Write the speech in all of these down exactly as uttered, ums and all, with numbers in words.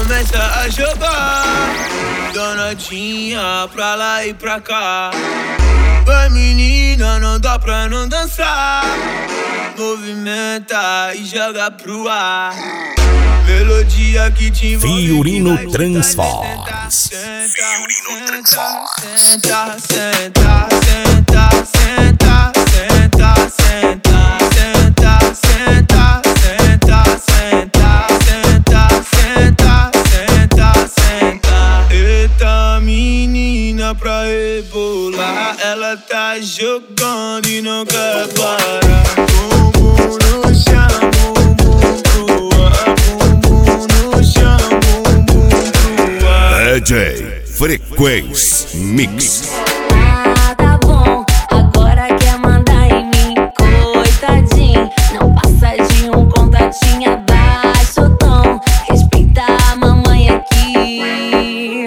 começa a jogar danadinha pra lá e pra cá. Vai menina, não dá pra não dançar. Movimenta e joga pro ar. Melodia que te envolve. Fiorino Transforms. Fiorino Transforms. Senta, senta, senta, senta, senta, senta, senta, senta, senta, senta, senta, senta, senta, senta. Eita menina pra rebolar, ela tá jogando e não quer parar. Bumbum no chão, bumbum pro ar, bumbum no chão, bumbum pro ar. D J Frequência Mix. Ah, tá bom, agora quer mandar em mim, coitadinho. Não passa de um contatinho, abaixa o tom, respeita a mamãe aqui.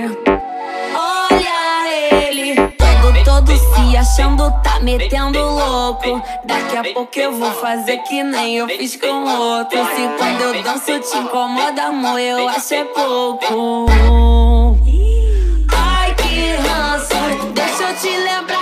Olha ele, todo, todo se achando, tá metendo louco. Daqui a pouco eu vou fazer que nem eu fiz com outro. Se quando eu danço te incomoda, amor, eu acho é pouco. Ai, que ranço, deixa eu te lembrar.